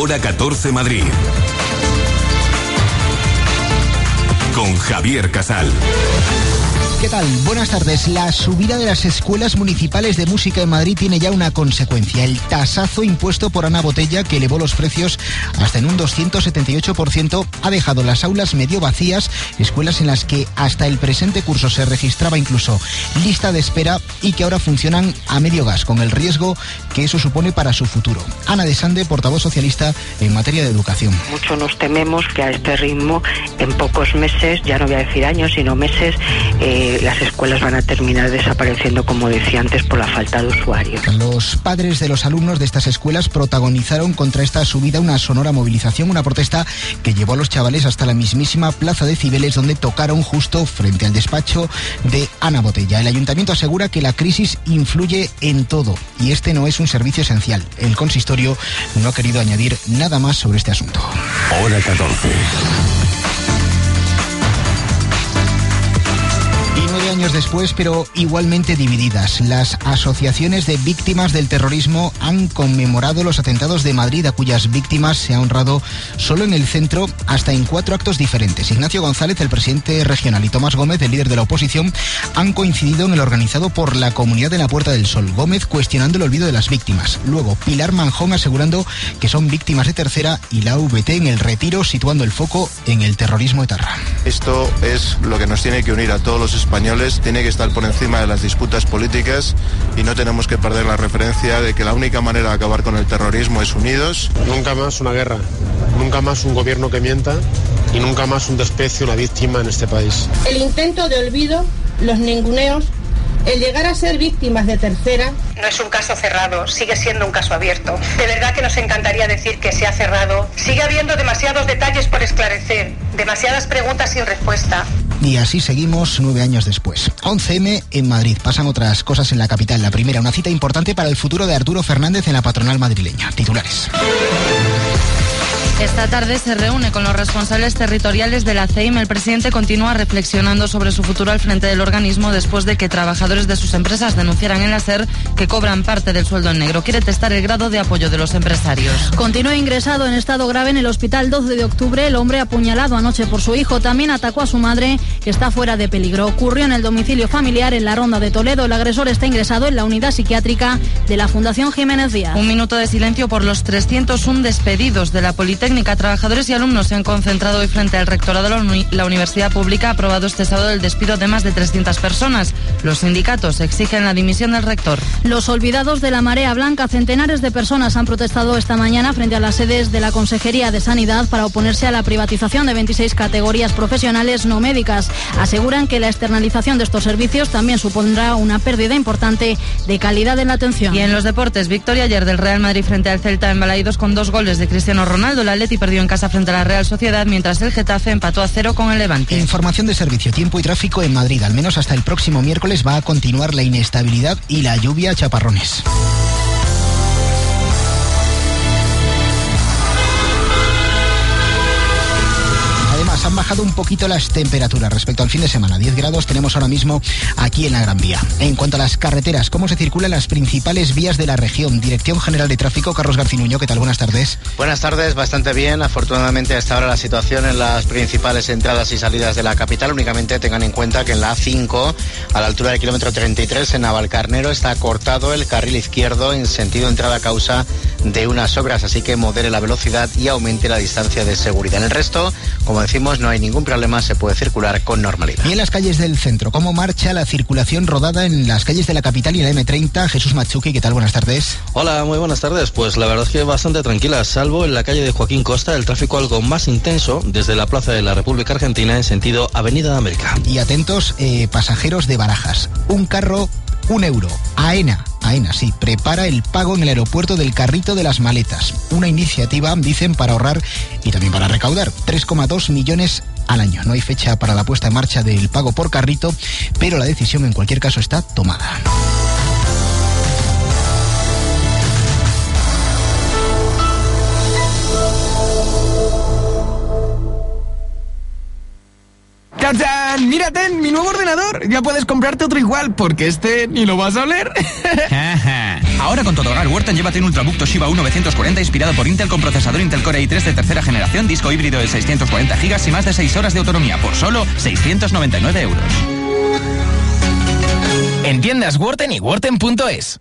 Hora 14 Madrid. Con Javier Casal. ¿Qué tal? Buenas tardes. La subida de las escuelas municipales de música en Madrid tiene ya una consecuencia. El tasazo impuesto por Ana Botella, que elevó los precios hasta en un 278%, ha dejado las aulas medio vacías, escuelas en las que hasta el presente curso se registraba incluso lista de espera y que ahora funcionan a medio gas, con el riesgo que eso supone para su futuro. Ana de Sande, portavoz socialista en materia de educación. Mucho nos tememos que a este ritmo, en pocos meses, ya no voy a decir años, sino meses, las escuelas van a terminar desapareciendo, como decía antes, por la falta de usuarios. Los padres de los alumnos de estas escuelas protagonizaron contra esta subida una sonora movilización, una protesta que llevó a los chavales hasta la mismísima Plaza de Cibeles, donde tocaron justo frente al despacho de Ana Botella. El ayuntamiento asegura que la crisis influye en todo y este no es un servicio esencial. El consistorio no ha querido añadir nada más sobre este asunto. Hora 14. Y 9 años después, pero igualmente divididas, las asociaciones de víctimas del terrorismo han conmemorado los atentados de Madrid, a cuyas víctimas se ha honrado solo en el centro hasta en 4 actos diferentes. Ignacio González, el presidente regional, y Tomás Gómez, el líder de la oposición, han coincidido en el organizado por la Comunidad de la Puerta del Sol. Gómez cuestionando el olvido de las víctimas. Luego, Pilar Manjón asegurando que son víctimas de tercera, y la VT en el Retiro, situando el foco en el terrorismo etarra. Esto es lo que nos tiene que unir a todos los españoles, tiene que estar por encima de las disputas políticas y no tenemos que perder la referencia de que la única manera de acabar con el terrorismo es unidos. Nunca más una guerra, nunca más un gobierno que mienta y nunca más un desprecio, una víctima en este país. El intento de olvido, los ninguneos, el llegar a ser víctimas de tercera... No es un caso cerrado, sigue siendo un caso abierto. De verdad que nos encantaría decir que se ha cerrado. Sigue habiendo demasiados detalles por esclarecer, demasiadas preguntas sin respuesta. Y así seguimos 9 años después. 11M en Madrid. Pasan otras cosas en la capital. La primera, una cita importante para el futuro de Arturo Fernández en la patronal madrileña. Titulares. Esta tarde se reúne con los responsables territoriales de la CEIM. El presidente continúa reflexionando sobre su futuro al frente del organismo después de que trabajadores de sus empresas denunciaran en la SER que cobran parte del sueldo en negro. Quiere testar el grado de apoyo de los empresarios. Continúa ingresado en estado grave en el hospital 12 de octubre. El hombre apuñalado anoche por su hijo también atacó a su madre, que está fuera de peligro. Ocurrió en el domicilio familiar en la Ronda de Toledo. El agresor está ingresado en la unidad psiquiátrica de la Fundación Jiménez Díaz. Un minuto de silencio por los 301 despedidos de la Politécnica. Trabajadores y alumnos se han concentrado hoy frente al rectorado de la Universidad Pública. Ha aprobado este sábado el despido de más de 300 personas. Los sindicatos exigen la dimisión del rector. Los olvidados de la marea blanca. Centenares de personas han protestado esta mañana frente a las sedes de la Consejería de Sanidad para oponerse a la privatización de 26 categorías profesionales no médicas. Aseguran que la externalización de estos servicios también supondrá una pérdida importante de calidad en la atención. Y en los deportes, victoria ayer del Real Madrid frente al Celta en Balaídos con 2 goles de Cristiano Ronaldo. La Atleti perdió en casa frente a la Real Sociedad, mientras el Getafe empató a 0 con el Levante. Información de servicio, tiempo y tráfico en Madrid. Al menos hasta el próximo miércoles va a continuar la inestabilidad y la lluvia a chaparrones. Han bajado un poquito las temperaturas respecto al fin de semana. 10 grados tenemos ahora mismo aquí en la Gran Vía. En cuanto a las carreteras, ¿cómo se circulan las principales vías de la región? Dirección General de Tráfico, Carlos Garcinuño, ¿qué tal? Buenas tardes. Buenas tardes, bastante bien. Afortunadamente hasta ahora la situación en las principales entradas y salidas de la capital. Únicamente tengan en cuenta que en la A5, a la altura del kilómetro 33, en Navalcarnero, está cortado el carril izquierdo en sentido entrada a causa de unas obras, así que modere la velocidad y aumente la distancia de seguridad. En el resto, como decimos, no hay ningún problema, se puede circular con normalidad. Y en las calles del centro, ¿cómo marcha la circulación rodada en las calles de la capital y en la M30? Jesús Matsuki, ¿qué tal? Buenas tardes. Hola, muy buenas tardes. Pues la verdad es que bastante tranquila, salvo en la calle de Joaquín Costa, el tráfico algo más intenso desde la Plaza de la República Argentina en sentido Avenida de América. Y atentos, pasajeros de Barajas. Un carro, €1. AENA, sí, prepara el pago en el aeropuerto del carrito de las maletas. Una iniciativa, dicen, para ahorrar y también para recaudar 3,2 millones al año. No hay fecha para la puesta en marcha del pago por carrito, pero la decisión en cualquier caso está tomada. ¡Tachán! ¡Mírate, mi nuevo ordenador! Ya puedes comprarte otro igual, porque este ni lo vas a oler. Ahora con todo Hogar Wharton, llévate un Ultrabook Toshiba U940 inspirado por Intel con procesador Intel Core i3 de tercera generación, disco híbrido de 640 GB y más de 6 horas de autonomía por solo 699 €. En tiendas Wharton y Wharton.es.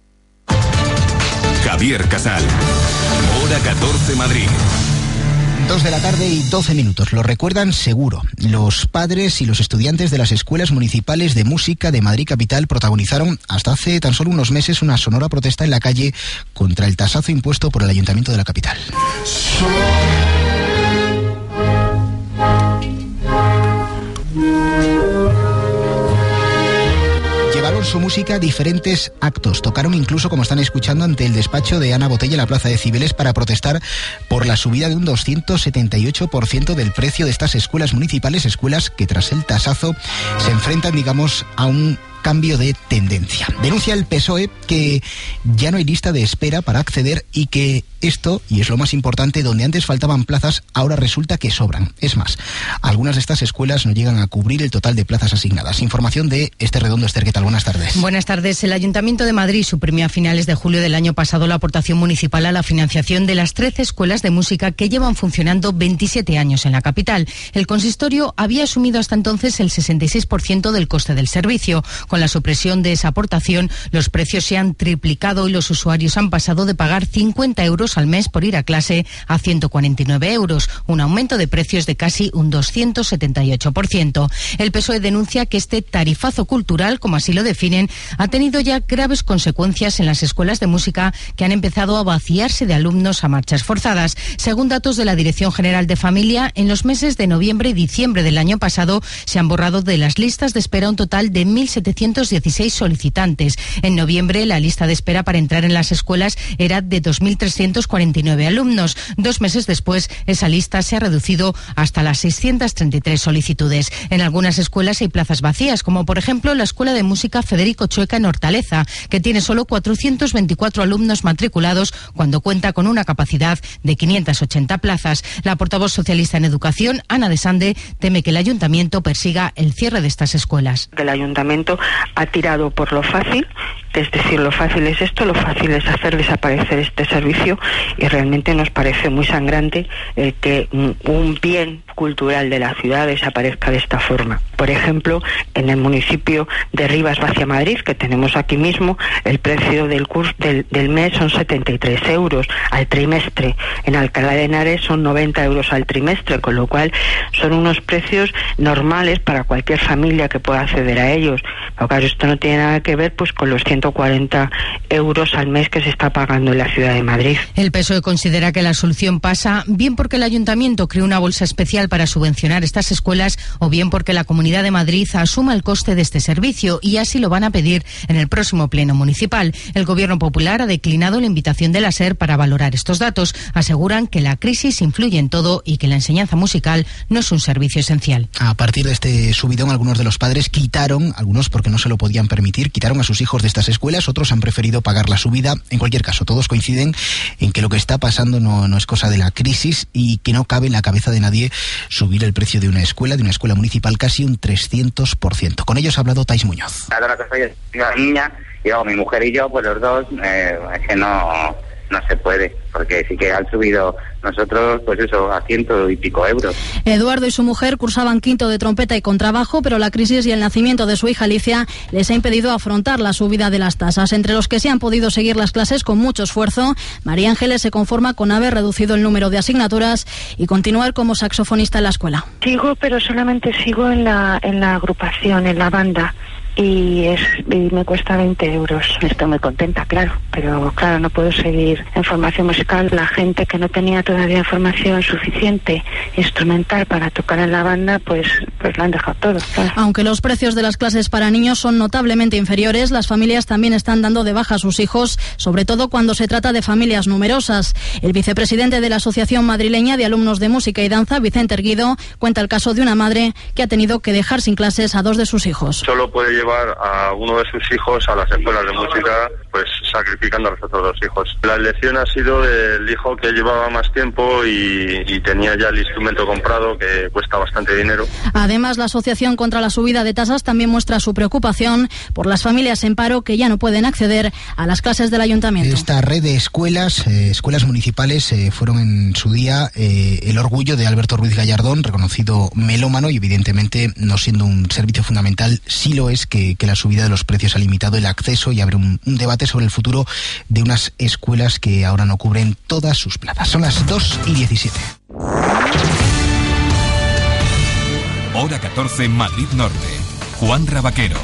Javier Casal. Hora 14 Madrid. 2 de la tarde y 12 minutos. Lo recuerdan seguro. Los padres y los estudiantes de las escuelas municipales de música de Madrid Capital protagonizaron hasta hace tan solo unos meses una sonora protesta en la calle contra el tasazo impuesto por el Ayuntamiento de la capital. Llevaron su música a diferentes actos. Tocaron incluso, como están escuchando, ante el despacho de Ana Botella en la Plaza de Cibeles para protestar por la subida de un 278% del precio de estas escuelas municipales, escuelas que tras el tasazo se enfrentan, digamos, a un cambio de tendencia. Denuncia el PSOE que ya no hay lista de espera para acceder y que esto, y es lo más importante, donde antes faltaban plazas, ahora resulta que sobran. Es más, algunas de estas escuelas no llegan a cubrir el total de plazas asignadas. Información de Esther Redondo. Esther, ¿qué tal? Buenas tardes. Buenas tardes. El Ayuntamiento de Madrid suprimió a finales de julio del año pasado la aportación municipal a la financiación de las 13 escuelas de música que llevan funcionando 27 años en la capital. El consistorio había asumido hasta entonces el 66% del coste del servicio. Con la supresión de esa aportación, los precios se han triplicado y los usuarios han pasado de pagar 50 € al mes por ir a clase a 149 €, un aumento de precios de casi un 278%. El PSOE denuncia que este tarifazo cultural, como así lo definen, ha tenido ya graves consecuencias en las escuelas de música que han empezado a vaciarse de alumnos a marchas forzadas. Según datos de la Dirección General de Familia, en los meses de noviembre y diciembre del año pasado se han borrado de las listas de espera un total de 1.716 solicitantes. En noviembre la lista de espera para entrar en las escuelas era de 2.349 alumnos. 2 meses después, esa lista se ha reducido hasta las 633 solicitudes. En algunas escuelas hay plazas vacías, como por ejemplo la Escuela de Música Federico Chueca en Hortaleza, que tiene solo 424 alumnos matriculados cuando cuenta con una capacidad de 580 plazas. La portavoz socialista en Educación, Ana de Sande, teme que el Ayuntamiento persiga el cierre de estas escuelas. El Ayuntamiento ha tirado por lo fácil, es decir, lo fácil es esto, lo fácil es hacer desaparecer este servicio, y realmente nos parece muy sangrante que un bien cultural de la ciudad desaparezca de esta forma. Por ejemplo, en el municipio de Rivas Vacia Madrid, que tenemos aquí mismo, el precio del curso del mes son 73 € al trimestre. En Alcalá de Henares son 90 € al trimestre, con lo cual son unos precios normales para cualquier familia que pueda acceder a ellos. Pero claro, esto no tiene nada que ver pues con los 140 € al mes que se está pagando en la ciudad de Madrid. El PSOE considera que la solución pasa bien porque el Ayuntamiento creó una bolsa especial para subvencionar estas escuelas, o bien porque la Comunidad de Madrid asuma el coste de este servicio, y así lo van a pedir en el próximo pleno municipal. El Gobierno Popular ha declinado la invitación de la SER para valorar estos datos. Aseguran que la crisis influye en todo y que la enseñanza musical no es un servicio esencial. A partir de este subidón, algunos de los padres quitaron, algunos porque no se lo podían permitir, quitaron a sus hijos de estas escuelas, otros han preferido pagar la subida. En cualquier caso, todos coinciden en que lo que está pasando no es cosa de la crisis y que no cabe en la cabeza de nadie subir el precio de una escuela municipal casi un 300%. Con ellos ha hablado Tais Muñoz. Ahora que soy una niña, y mi mujer y yo, pues los dos, es que no se puede, porque sí que han subido nosotros, pues eso, a 100 y pico €. Eduardo y su mujer cursaban quinto de trompeta y contrabajo, pero la crisis y el nacimiento de su hija Alicia les ha impedido afrontar la subida de las tasas. Entre los que sí han podido seguir las clases con mucho esfuerzo, María Ángeles se conforma con haber reducido el número de asignaturas y continuar como saxofonista en la escuela. Sigo, pero solamente sigo en la agrupación, en la banda. Y me cuesta 20 €. Estoy muy contenta, claro, pero claro, no puedo seguir en formación musical. La gente que no tenía todavía formación suficiente instrumental para tocar en la banda, pues lo han dejado todo, claro. Aunque los precios de las clases para niños son notablemente inferiores, las familias también están dando de baja a sus hijos, sobre todo cuando se trata de familias numerosas. El vicepresidente de la Asociación Madrileña de Alumnos de Música y Danza, Vicente Erguido, cuenta el caso de una madre que ha tenido que dejar sin clases a 2 de sus hijos. Solo puede llevar llevar a uno de sus hijos a las escuelas de música, pues sacrificando a los otros 2 hijos. La elección ha sido del hijo que llevaba más tiempo y tenía ya el instrumento comprado, que cuesta bastante dinero. Además, la Asociación contra la Subida de Tasas también muestra su preocupación por las familias en paro que ya no pueden acceder a las clases del ayuntamiento. Esta red de escuelas municipales, fueron en su día el orgullo de Alberto Ruiz Gallardón, reconocido melómano, y evidentemente, no siendo un servicio fundamental, sí lo es que la subida de los precios ha limitado el acceso y abre un debate sobre el futuro de unas escuelas que ahora no cubren todas sus plazas. Son las 2:17. Hora 14, Madrid Norte. Juan Rabaquero.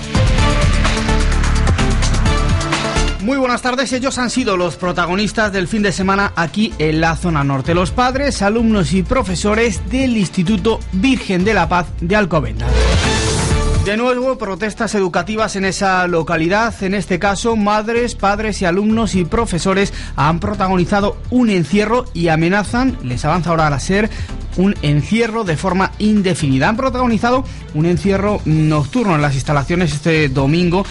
Muy buenas tardes, ellos han sido los protagonistas del fin de semana aquí en la zona norte. Los padres, alumnos y profesores del Instituto Virgen de la Paz de Alcobendas. De nuevo, protestas educativas en esa localidad. En este caso, madres, padres y alumnos y profesores han protagonizado un encierro y amenazan, les avanza ahora a ser un encierro de forma indefinida. Han protagonizado un encierro nocturno en las instalaciones este domingo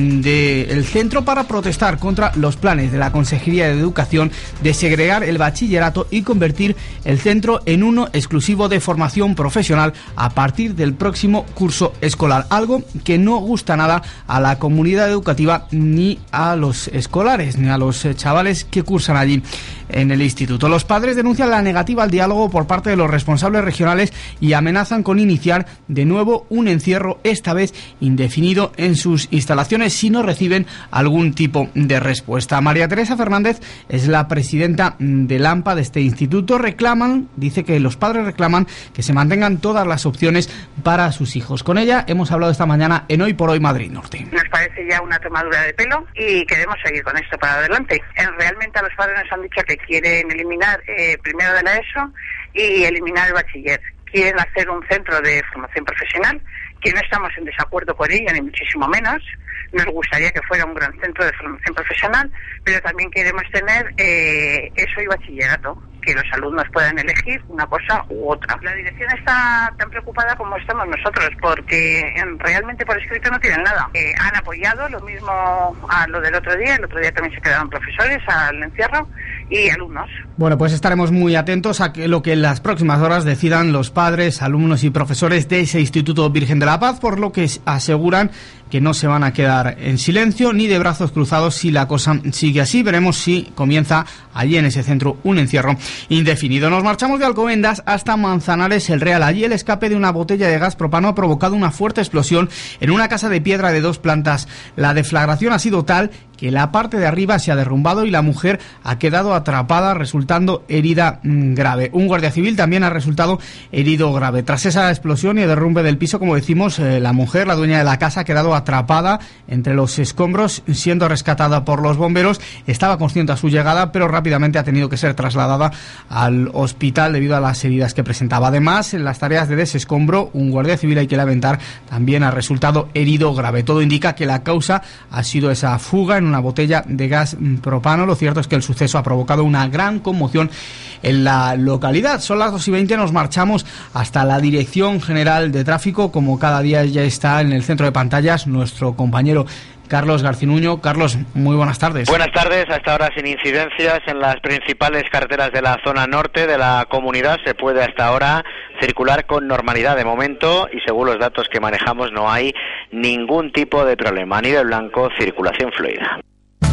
del centro para protestar contra los planes de la Consejería de Educación de segregar el bachillerato y convertir el centro en uno exclusivo de formación profesional a partir del próximo curso escolar. Algo que no gusta nada a la comunidad educativa ni a los escolares ni a los chavales que cursan allí en el instituto. Los padres denuncian la negativa al diálogo por parte de los responsables regionales y amenazan con iniciar de nuevo un encierro, esta vez indefinido, en sus instalaciones si no reciben algún tipo de respuesta. María Teresa Fernández es la presidenta del AMPA de este instituto. Dice que los padres reclaman que se mantengan todas las opciones para sus hijos. Con ella hemos hablado esta mañana en Hoy por Hoy Madrid Norte. Nos parece ya una tomadura de pelo y queremos seguir con esto para adelante. Realmente a los padres nos han dicho que quieren eliminar primero de la ESO y eliminar el bachiller. Quieren hacer un centro de formación profesional, que no estamos en desacuerdo con ello, ni muchísimo menos. Nos gustaría que fuera un gran centro de formación profesional, pero también queremos tener ESO y bachillerato, que los alumnos puedan elegir una cosa u otra. La dirección está tan preocupada como estamos nosotros, porque realmente por escrito no tienen nada. Han apoyado lo mismo a lo del otro día. El otro día también se quedaron profesores al encierro y alumnos. Bueno, pues estaremos muy atentos a lo que en las próximas horas decidan los padres, alumnos y profesores de ese Instituto Virgen de la Paz, por lo que aseguran que no se van a quedar en silencio ni de brazos cruzados si la cosa sigue así. Veremos si comienza allí en ese centro un encierro indefinido. Nos marchamos de Alcobendas hasta Manzanares el Real. Allí el escape de una botella de gas propano ha provocado una fuerte explosión en una casa de piedra de 2 plantas. La deflagración ha sido tal que la parte de arriba se ha derrumbado y la mujer ha quedado atrapada, resultando herida grave. Un guardia civil también ha resultado herido grave. Tras esa explosión y el derrumbe del piso, como decimos, la mujer, la dueña de la casa, ha quedado atrapada entre los escombros, siendo rescatada por los bomberos. Estaba consciente a su llegada, pero rápidamente ha tenido que ser trasladada al hospital debido a las heridas que presentaba. Además, en las tareas de desescombro, un guardia civil, hay que lamentar, también ha resultado herido grave. Todo indica que la causa ha sido esa fuga en una botella de gas propano. Lo cierto es que el suceso ha provocado una gran conmoción en la localidad. Son las 2:20, nos marchamos hasta la Dirección General de Tráfico. Como cada día ya está en el centro de pantallas nuestro compañero Carlos Garcinuño. Carlos, muy buenas tardes. Buenas tardes. Hasta ahora sin incidencias en las principales carreteras de la zona norte de la comunidad. Se puede hasta ahora circular con normalidad de momento y según los datos que manejamos no hay ningún tipo de problema. A nivel blanco, circulación fluida.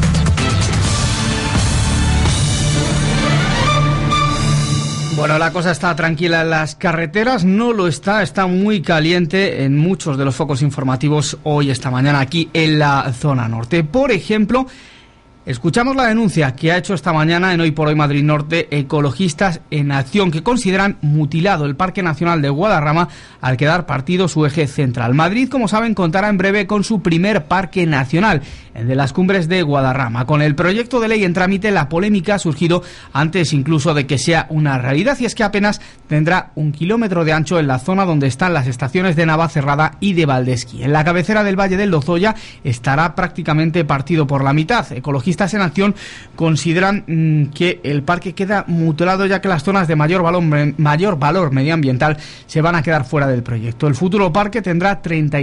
Bueno, la cosa está tranquila en las carreteras, no lo está muy caliente en muchos de los focos informativos hoy, esta mañana, aquí en la zona norte. Por ejemplo, escuchamos la denuncia que ha hecho esta mañana en Hoy por Hoy Madrid Norte Ecologistas en Acción, que consideran mutilado el Parque Nacional de Guadarrama al quedar partido su eje central. Madrid, como saben, contará en breve con su primer parque nacional, el de las Cumbres de Guadarrama. Con el proyecto de ley en trámite, la polémica ha surgido antes incluso de que sea una realidad, y es que apenas tendrá 1 kilómetro de ancho en la zona donde están las estaciones de Navacerrada y de Valdesquí. En la cabecera del Valle del Lozoya estará prácticamente partido por la mitad. Ecologistas Ecologistas en Acción consideran que el parque queda mutilado, ya que las zonas de mayor valor medioambiental se van a quedar fuera del proyecto. El futuro parque tendrá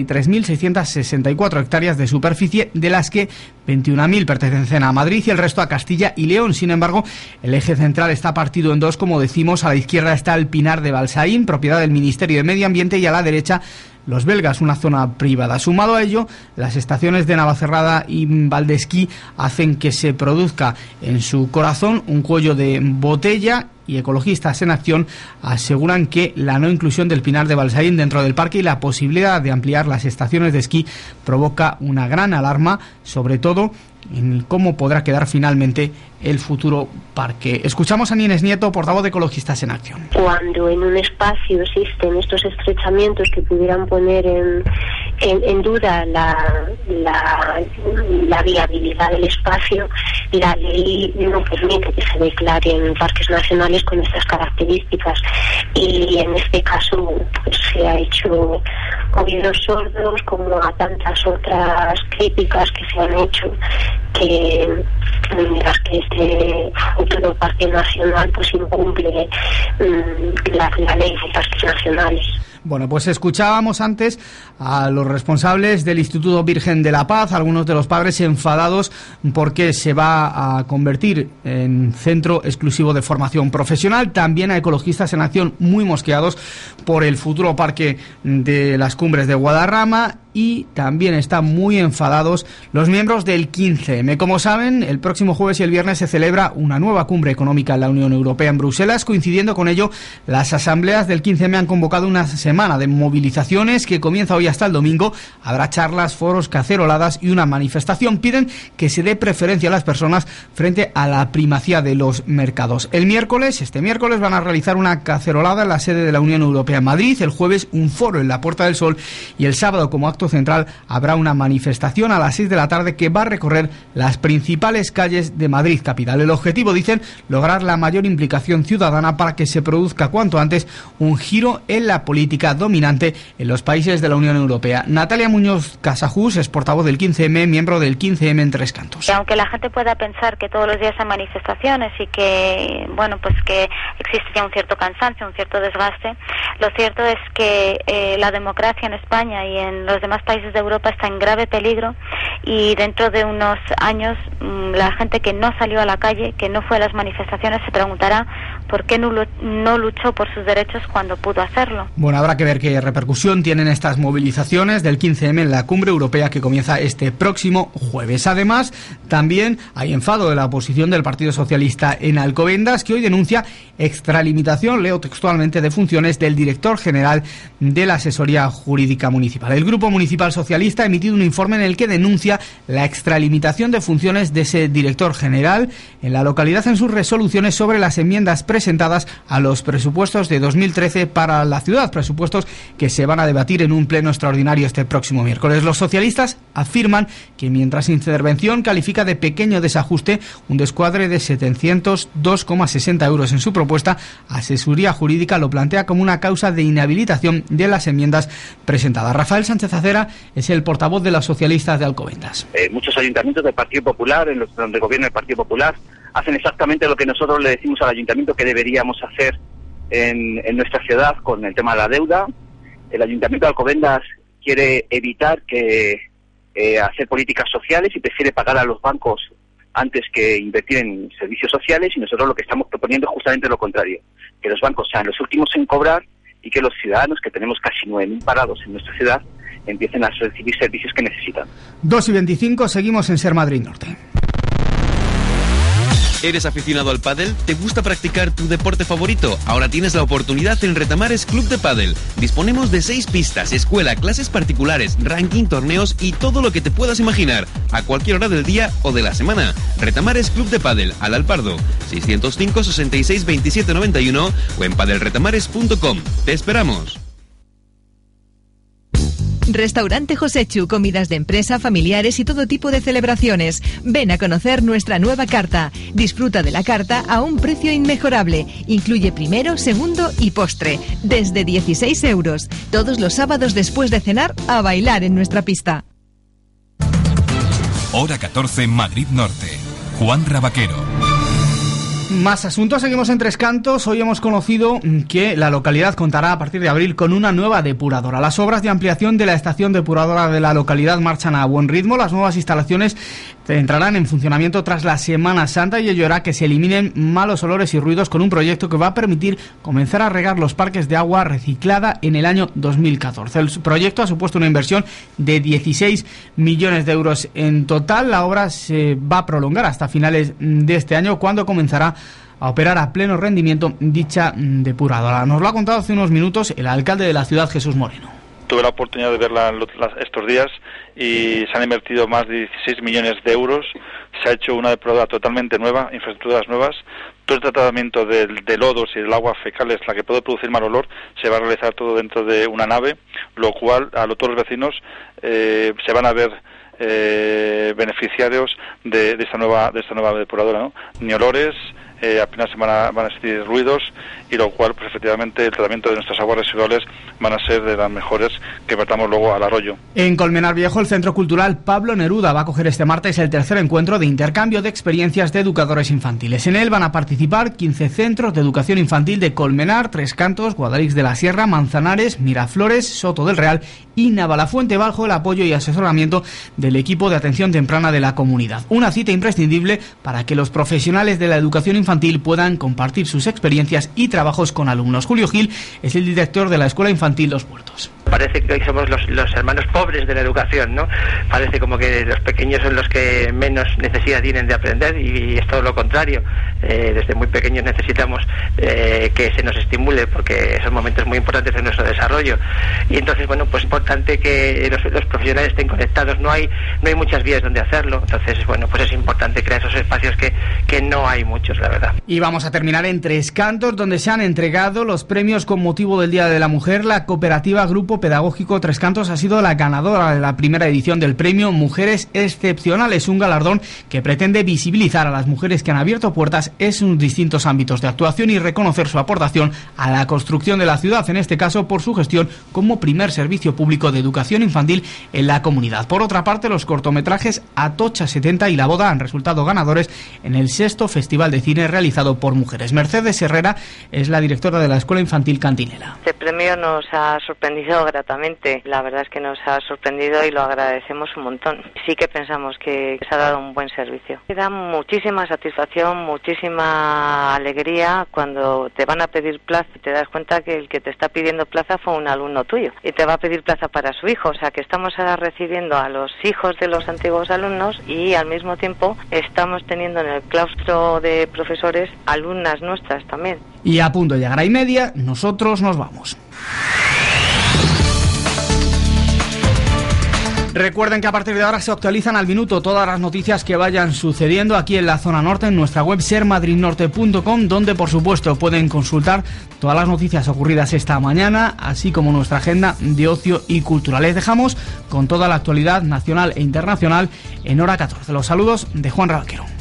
33.664 hectáreas de superficie, de las que 21.000 pertenecen a Madrid y el resto a Castilla y León. Sin embargo, el eje central está partido en dos, como decimos. A la izquierda está el Pinar de Balsaín, propiedad del Ministerio de Medio Ambiente, y a la derecha Los Belgas, una zona privada. Sumado a ello, las estaciones de Navacerrada y Valdesquí hacen que se produzca en su corazón un cuello de botella, y Ecologistas en Acción aseguran que la no inclusión del Pinar de Balsaín dentro del parque y la posibilidad de ampliar las estaciones de esquí provoca una gran alarma, sobre todo en cómo podrá quedar finalmente el futuro parque. Escuchamos a Nieves Nieto, portavoz de Ecologistas en Acción. Cuando en un espacio existen estos estrechamientos que pudieran poner en duda la viabilidad del espacio, la ley no permite que se declaren parques nacionales con estas características, y en este caso pues, se ha hecho oídos sordos, como a tantas otras críticas que se han hecho, mientras que este futuro parque nacional pues incumple la ley de parques nacionales. Bueno, pues escuchábamos antes a los responsables del Instituto Virgen de la Paz, algunos de los padres enfadados porque se va a convertir en centro exclusivo de formación profesional. También a Ecologistas en Acción muy mosqueados por el futuro parque de las Cumbres de Guadarrama, y también están muy enfadados los miembros del 15M. Como saben, el próximo jueves y el viernes se celebra una nueva cumbre económica en la Unión Europea en Bruselas. Coincidiendo con ello, las asambleas del 15M han convocado una semana de movilizaciones que comienza hoy hasta el domingo. Habrá charlas, foros, caceroladas y una manifestación. Piden que se dé preferencia a las personas frente a la primacía de los mercados. Este miércoles van a realizar una cacerolada en la sede de la Unión Europea en Madrid, el jueves un foro en la Puerta del Sol, y el sábado, como acto central, habrá una manifestación a las 6 de la tarde que va a recorrer las principales calles de Madrid capital. El objetivo, dicen, lograr la mayor implicación ciudadana para que se produzca cuanto antes un giro en la política dominante en los países de la Unión Europea. Natalia Muñoz Casajús es portavoz del 15M, miembro del 15M en Tres Cantos. Y aunque la gente pueda pensar que todos los días hay manifestaciones y que, bueno, pues que existe ya un cierto cansancio, un cierto desgaste, lo cierto es que la democracia en España y en los demás países de Europa está en grave peligro, y dentro de unos años la gente que no salió a la calle, que no fue a las manifestaciones, se preguntará por qué no luchó por sus derechos cuando pudo hacerlo. Bueno, habrá que ver qué repercusión tienen estas movilizaciones del 15M en la cumbre europea que comienza este próximo jueves. Además, también hay enfado de la oposición del Partido Socialista en Alcobendas, que hoy denuncia extralimitación, leo textualmente, de funciones del director general de la Asesoría Jurídica Municipal. El Grupo Municipal Socialista ha emitido un informe en el que denuncia la extralimitación de funciones de ese director general en la localidad en sus resoluciones sobre las enmiendas presentadas a los presupuestos de 2013 para la ciudad, presupuestos que se van a debatir en un pleno extraordinario este próximo miércoles. Los socialistas afirman que mientras Intervención califica de pequeño desajuste un descuadre de 702,60 euros en su propuesta, Asesoría Jurídica lo plantea como una causa de inhabilitación de las enmiendas presentadas. Rafael Sánchez Acera es el portavoz de los socialistas de Alcobendas. Muchos ayuntamientos del Partido Popular, donde gobierna el Partido Popular, hacen exactamente lo que nosotros le decimos al ayuntamiento que deberíamos hacer en nuestra ciudad con el tema de la deuda. El ayuntamiento de Alcobendas quiere evitar hacer políticas sociales y prefiere pagar a los bancos antes que invertir en servicios sociales, y nosotros lo que estamos proponiendo es justamente lo contrario, que los bancos sean los últimos en cobrar y que los ciudadanos, que tenemos casi 9.000 parados en nuestra ciudad, empiecen a recibir servicios que necesitan. 2:25, seguimos en Ser Madrid Norte. ¿Eres aficionado al pádel? ¿Te gusta practicar tu deporte favorito? Ahora tienes la oportunidad en Retamares Club de Pádel. Disponemos de 6 pistas, escuela, clases particulares, ranking, torneos y todo lo que te puedas imaginar, a cualquier hora del día o de la semana. Retamares Club de Pádel, al Alpardo, 605 66 27 91 o en padelretamares.com. ¡Te esperamos! Restaurante Josechu, comidas de empresa, familiares y todo tipo de celebraciones. Ven a conocer nuestra nueva carta. Disfruta de la carta a un precio inmejorable. Incluye primero, segundo y postre. Desde 16 euros. Todos los sábados después de cenar, a bailar en nuestra pista. Hora 14, Madrid Norte. Juan Rabaquero. Más asuntos, seguimos en Tres Cantos. Hoy hemos conocido que la localidad contará a partir de abril con una nueva depuradora. Las obras de ampliación de la estación depuradora de la localidad marchan a buen ritmo. Las nuevas instalaciones entrarán en funcionamiento tras la Semana Santa y ello hará que se eliminen malos olores y ruidos con un proyecto que va a permitir comenzar a regar los parques de agua reciclada en el año 2014. El proyecto ha supuesto una inversión de 16 millones de euros en total. La obra se va a prolongar hasta finales de este año, cuando comenzará a operar a pleno rendimiento dicha depuradora. Nos lo ha contado hace unos minutos el alcalde de la ciudad, Jesús Moreno. Tuve la oportunidad de verla estos días y se han invertido más de 16 millones de euros. Se ha hecho una depuradora totalmente nueva, infraestructuras nuevas. Todo el tratamiento de lodos y del agua fecales, la que puede producir mal olor, se va a realizar todo dentro de una nave, lo cual a todos los vecinos se van a ver beneficiarios de esta nueva depuradora, ¿no? Ni olores, apenas se van a existir ruidos, y lo cual, pues efectivamente, el tratamiento de nuestras aguas residuales van a ser de las mejores que vertamos luego al arroyo. En Colmenar Viejo, el Centro Cultural Pablo Neruda va a acoger este martes el tercer encuentro de intercambio de experiencias de educadores infantiles. En él van a participar 15 centros de educación infantil de Colmenar, Tres Cantos, Guadalix de la Sierra, Manzanares, Miraflores, Soto del Real y Navalafuente, bajo el apoyo y asesoramiento del equipo de atención temprana de la comunidad. Una cita imprescindible para que los profesionales de la educación infantil puedan compartir sus experiencias y trabajos con alumnos. Julio Gil es el director de la Escuela Infantil Los Puertos. Parece que hoy somos los hermanos pobres de la educación, ¿no? Parece como que los pequeños son los que menos necesidad tienen de aprender, y es todo lo contrario. Desde muy pequeños necesitamos que se nos estimule, porque son momentos muy importantes en nuestro desarrollo. Y entonces, bueno, pues es importante que los profesionales estén conectados. No hay muchas vías donde hacerlo. Entonces, bueno, pues es importante crear esos espacios que no hay muchos, la verdad. Y vamos a terminar en Tres Cantos, donde se han entregado los premios con motivo del Día de la Mujer. La cooperativa Grupo Pedagógico Tres Cantos ha sido la ganadora de la primera edición del premio Mujeres Excepcionales, un galardón que pretende visibilizar a las mujeres que han abierto puertas en sus distintos ámbitos de actuación y reconocer su aportación a la construcción de la ciudad, en este caso por su gestión como primer servicio público de educación infantil en la comunidad. Por otra parte, los cortometrajes Atocha 70 y La Boda han resultado ganadores en el 6º Festival de Cine realizado por mujeres. Mercedes Herrera es la directora de la Escuela Infantil Cantinela. Este premio nos ha sorprendido gratamente. La verdad es que nos ha sorprendido y lo agradecemos un montón. Sí que pensamos que se ha dado un buen servicio. Da muchísima satisfacción, muchísima alegría cuando te van a pedir plaza y te das cuenta que el que te está pidiendo plaza fue un alumno tuyo y te va a pedir plaza para su hijo. O sea que estamos ahora recibiendo a los hijos de los antiguos alumnos y al mismo tiempo estamos teniendo en el claustro de profesores alumnas nuestras también. Y a punto de llegar a 1:30, nosotros nos vamos. Recuerden que a partir de ahora se actualizan al minuto todas las noticias que vayan sucediendo aquí en la zona norte, en nuestra web sermadridnorte.com, donde por supuesto pueden consultar todas las noticias ocurridas esta mañana, así como nuestra agenda de ocio y cultura. Les dejamos con toda la actualidad nacional e internacional en hora 14. Los saludos de Juan Rabaquero.